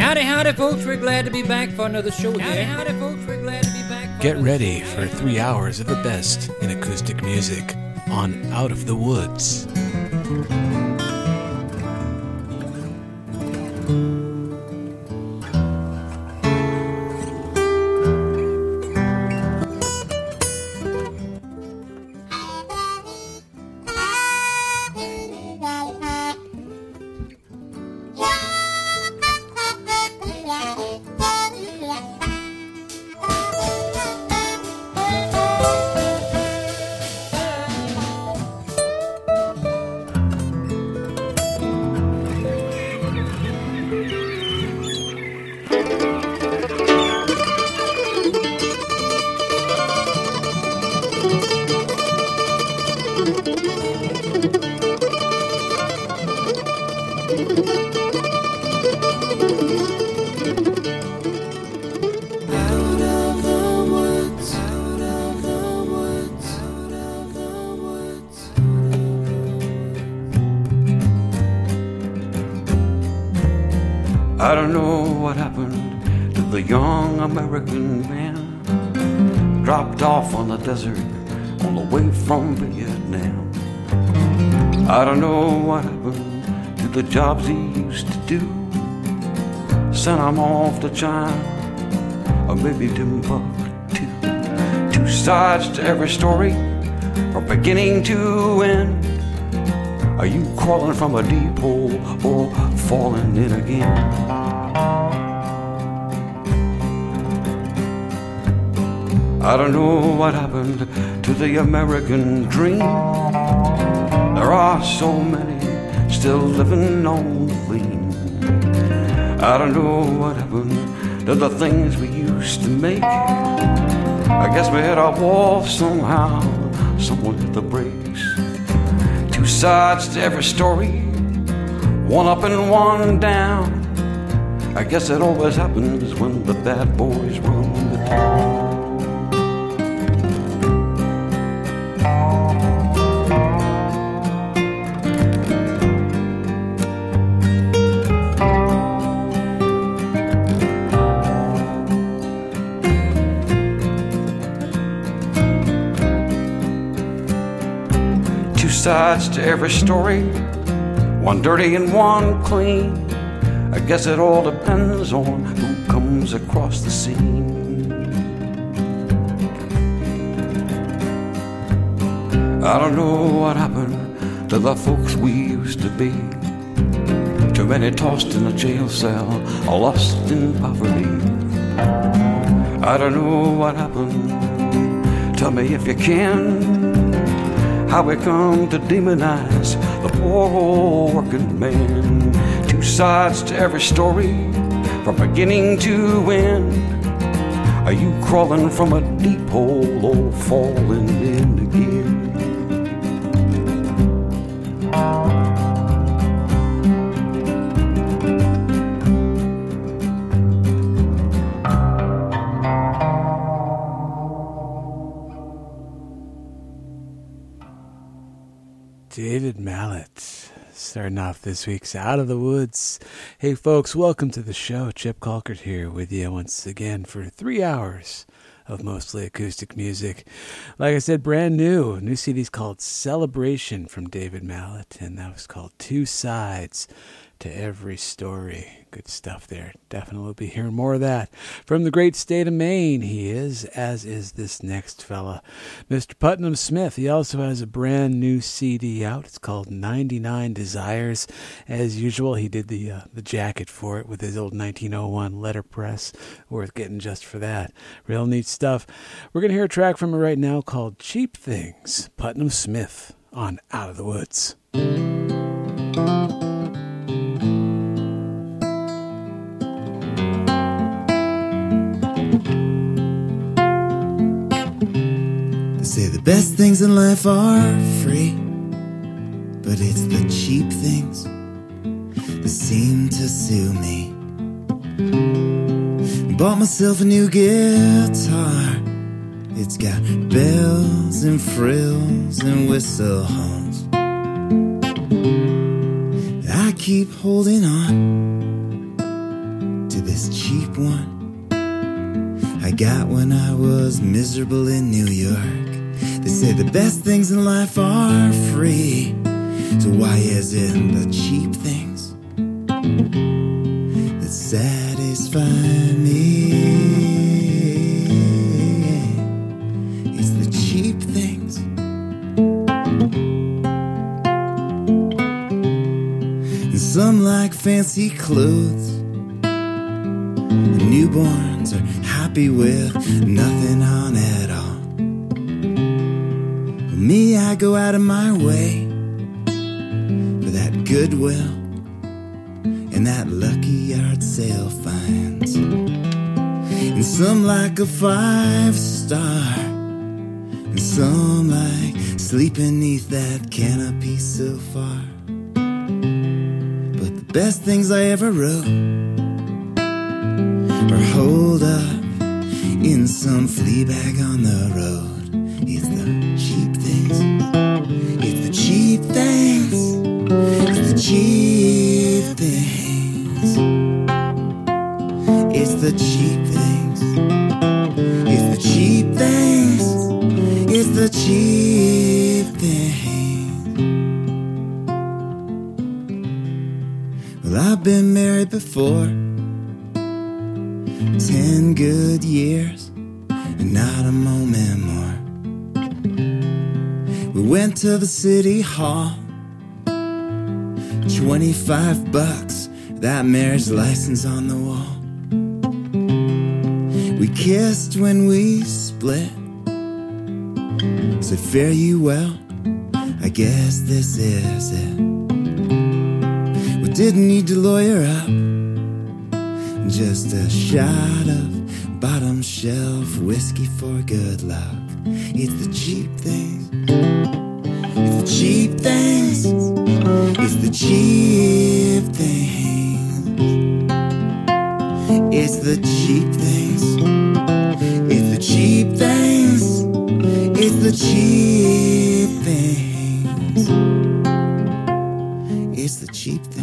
Howdy, howdy, folks. We're glad to be back for another show here. Howdy, folks. We're glad to be back. Get ready for 3 hours of the best in acoustic music on Out of the Woods. I don't know what happened to the young American man, dropped off on the desert on the way from Vietnam. I don't know what happened to the jobs he used to do, sent him off to China or maybe Timbuktu. Two sides to every story, from beginning to end. Are you crawling from a deep hole or falling in again? I don't know what happened to the American dream. There are so many still living on the lean. I don't know what happened to the things we used to make. I guess we hit a wall somehow, someone hit the brakes. Two sides to every story, one up and one down. I guess it always happens when the bad boys run the town. Sides to every story, one dirty and one clean. I guess it all depends on who comes across the scene. I don't know what happened to the folks we used to be. Too many tossed in a jail cell, lost in poverty. I don't know what happened. Tell me if you can. How we come to demonize the poor old working man. Two sides to every story, from beginning to end. Are you crawling from a deep hole or falling in again? David Mallet, starting off this week's Out of the Woods. Hey folks, welcome to the show. Chip Colkert here with you once again for 3 hours of mostly acoustic music. Like I said, brand new. New CD's called Celebration from David Mallet, and that was called Two Sides to Every Story. Good stuff there. Definitely will be hearing more of that. From the great state of Maine, he is, as is this next fella, Mr. Putnam Smith. He also has a brand new CD out. It's called 99 Desires. As usual, he did the jacket for it with his old 1901 letterpress. Worth getting just for that. Real neat stuff. We're going to hear a track from it right now called Cheap Things. Putnam Smith on Out of the Woods. Say the best things in life are free, but it's the cheap things that seem to sue me. Bought myself a new guitar. It's got bells and frills and whistle horns. I keep holding on to to this cheap one I got when I was miserable in New York. They say the best things in life are free, so why is it the cheap things that satisfy me? It's the cheap things. And some like fancy clothes, and newborns are happy with nothing on at all. Me, I go out of my way for that goodwill and that lucky yard sale finds. And some like a 5-star, and some like sleeping neath that canopy so far. But the best things I ever wrote were holed up in some flea bag on the road. It's the cheap things. It's the cheap things. It's the cheap things. It's the cheap things. It's the cheap things. It's the cheap things. Well, I've been married before 10 good years and not a moment more. We went to the city hall, $25, that marriage license on the wall. We kissed when we split, said fare you well, I guess this is it. We didn't need to lawyer up, just a shot of bottom shelf whiskey for good love. It's the cheap things. It's the cheap things. It's the cheap things. It's the cheap things. It's the cheap things. It's the cheap things. It's the cheap things.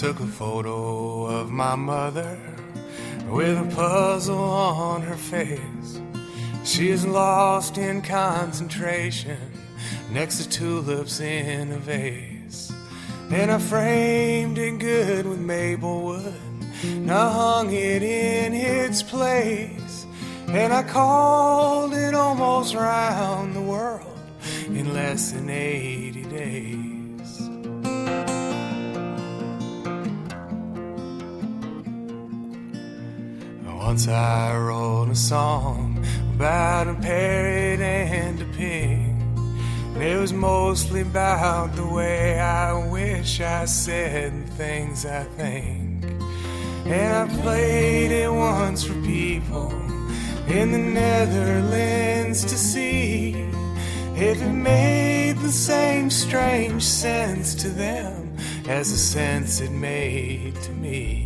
took a photo of my mother with a puzzle on her face. She is lost in concentration next to tulips in a vase. And I framed it good with maple wood, and I hung it in its place. And I called it almost round the world in less than 80 days. Once I wrote a song about a parrot and a pig, and it was mostly about the way I wish I said the things I think. And I played it once for people in the Netherlands to see if it made the same strange sense to them as the sense it made to me.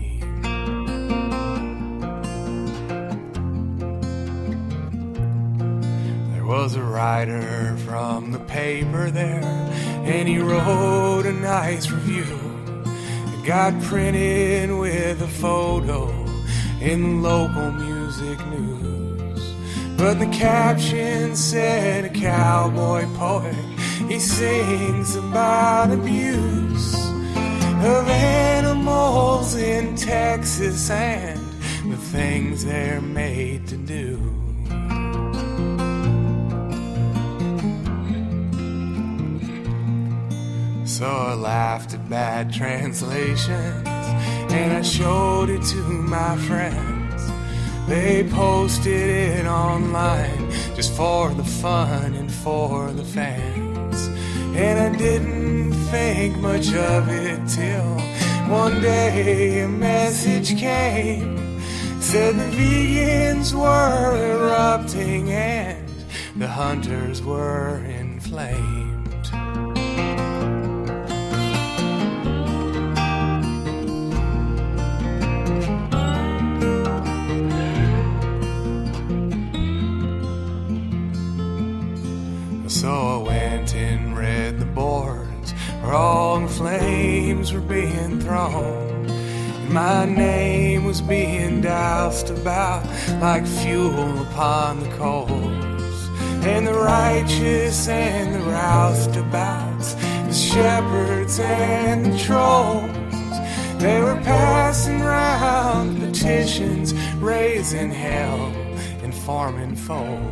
There was a writer from the paper there, and he wrote a nice review. It got printed with a photo in the local music news. But the caption said a cowboy poet, he sings about abuse of animals in Texas and the things they're made to do. So I laughed at bad translations, and I showed it to my friends. They posted it online just for the fun and for the fans. And I didn't think much of it till one day a message came. Said the vegans were erupting and the hunters were inflamed. So I went and read the boards where all the flames were being thrown, and my name was being doused about like fuel upon the coals. And the righteous and the roustabouts, the shepherds and the trolls, they were passing round petitions, raising hell and forming foes.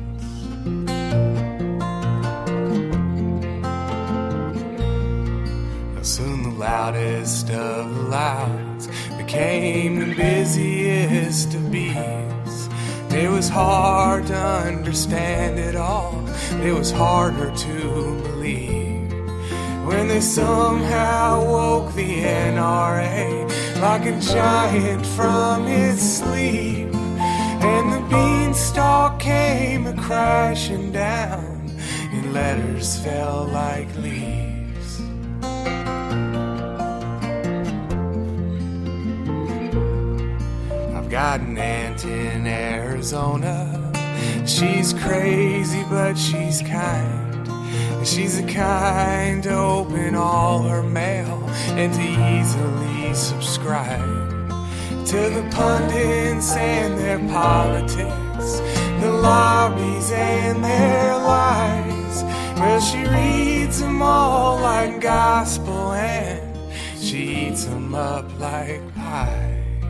Soon the loudest of the louds became the busiest of bees. It was hard to understand it all. It was harder to believe when they somehow woke the NRA like a giant from its sleep, and the beanstalk came a-crashing down and letters fell like leaves. Got an aunt in Arizona. She's crazy, but she's kind. And she's the kind to open all her mail and to easily subscribe to the pundits and their politics, the lobbies and their lies. Well, she reads them all like gospel and she eats them up like pie.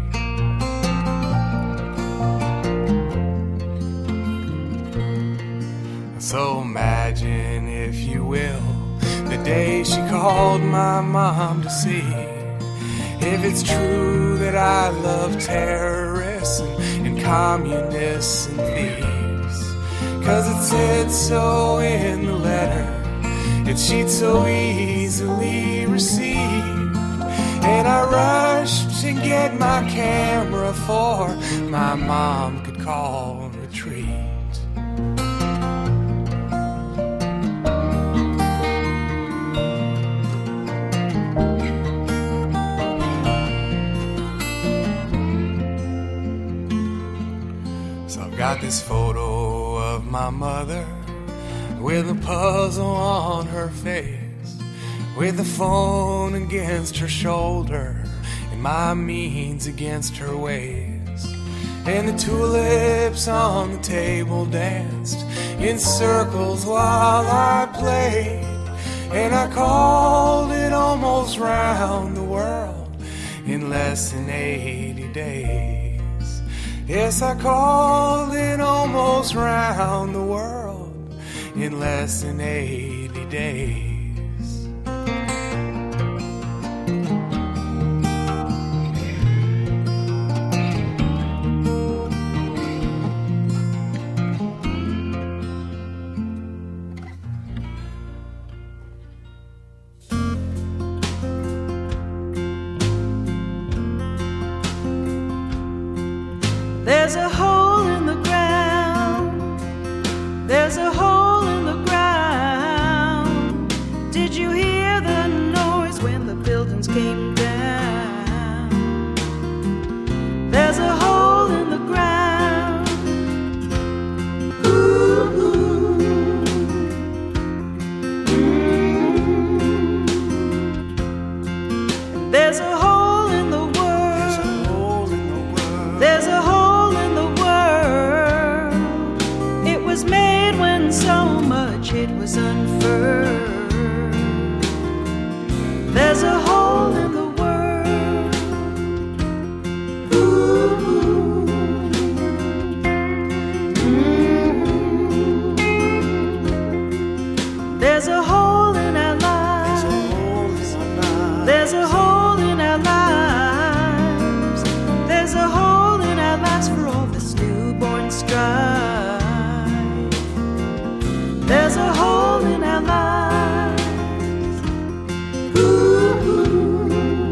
So imagine, if you will, the day she called my mom to see if it's true that I love terrorists and communists and thieves. 'Cause it said so in the letter that she'd so easily received. And I rushed to get my camera for my mom could call retreat. Got this photo of my mother with a puzzle on her face, with the phone against her shoulder my means against her ways. And the tulips on the table danced in circles while I played. And I called it almost round the world in less than 80 days. Yes, I called it almost round the world in less than 80 days. There's a hole in the ground. There's a hole in the ground. Did you hear the noise when the buildings came down? There's a hole in the ground. Ooh, ooh. Mm-hmm. There's a hole in the world. There's a hole in the world. There's a hole. Was made when so much it was unfurled. There's a hole in the world. Ooh. Mm-hmm. There's a hole in our lives. There's a hole in our lives. There's a hole in our lives for all this newborn strife. There's a hole in our lives. Ooh.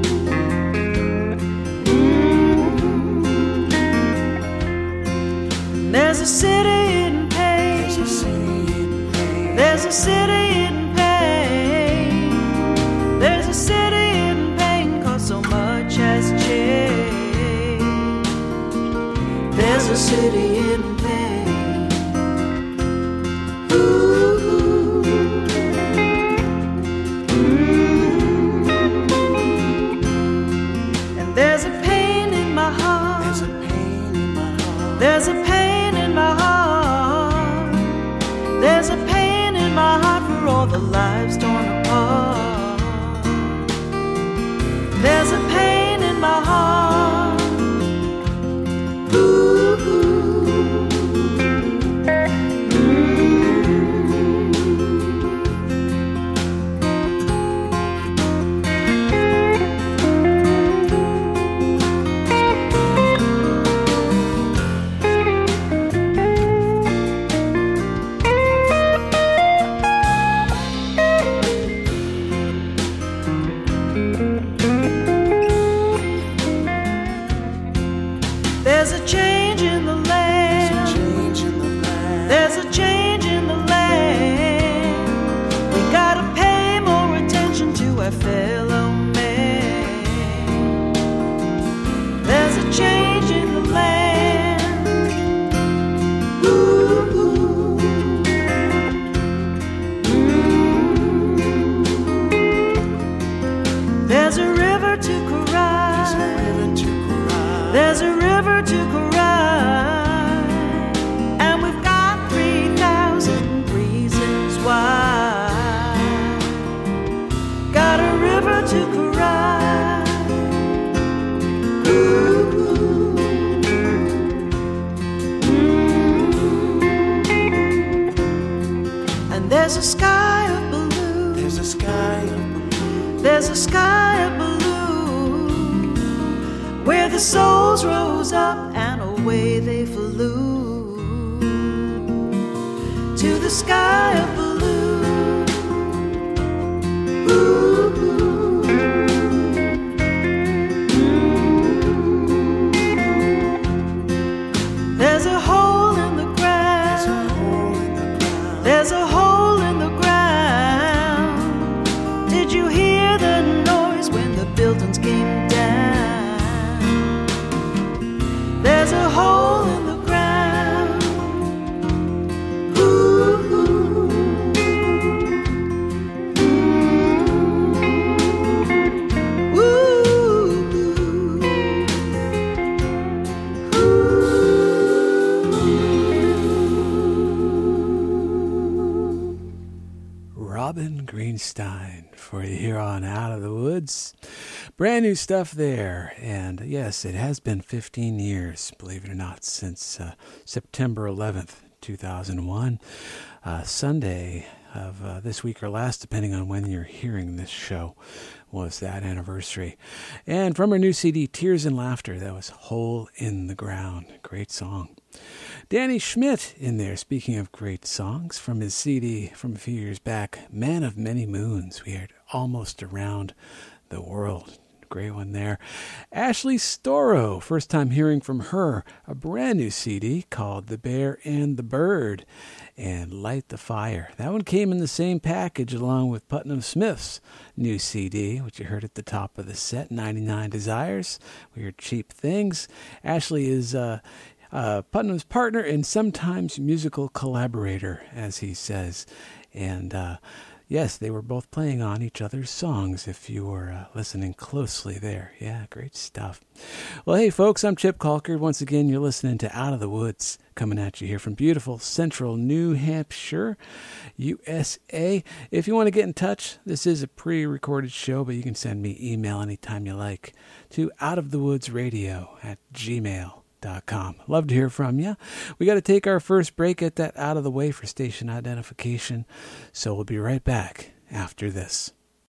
Mm-hmm. There's a city in pain. There's a city in pain. There's a city in pain, 'cause so much has changed. There's a city in pain. There's a pain in my heart. There's a pain in my heart. There's a pain in my heart. There's a pain in my heart for all the lives torn apart. There's a pain in my heart. Ooh. There's a change in the land. There's a change in the land. We gotta pay more attention to our fellow man. There's a change in the land. Ooh. Mm-hmm. There's a river to cry. There's a river to cry, and we've got 3,000 reasons why. Got a river to cry. Ooh. Mm-hmm. And there's a sky of blue. There's a sky of blue. There's a sky of blue, where the souls rose up and away they flew to the sky of blue. Ooh. Mm-hmm. There's a hole in the ground. There's a hole in the ground. Did you hear the noise when the buildings came down? There's a hole in the ground. Ooh. Greenstein for you here on Out of the Woods. Brand new stuff there. And yes, it has been 15 years, believe it or not, since September 11th, 2001. Sunday of this week or last, depending on when you're hearing this show, was that anniversary. And from her new CD, Tears and Laughter, that was Hole in the Ground. Great song. Danny Schmidt in there, speaking of great songs, from his CD from a few years back, Man of Many Moons. We heard Almost Around the World. Great one there. Ashley Storrow, first time hearing from her, a brand new CD called The Bear and the Bird and Light the Fire. That one came in the same package along with Putnam Smith's new CD, which you heard at the top of the set, 99 Desires. We heard Cheap Things. Ashley is Putnam's partner and sometimes musical collaborator, as he says. And yes, they were both playing on each other's songs if you were listening closely there. Yeah, great stuff. Well, hey, folks, I'm Chip Colker. Once again, you're listening to Out of the Woods, coming at you here from beautiful central New Hampshire, USA. If you want to get in touch, this is a pre-recorded show, but you can send me email anytime you like to outofthewoodsradio@gmail.com. Love to hear from you. We got to take our first break, at that out of the way for station identification. So we'll be right back after this.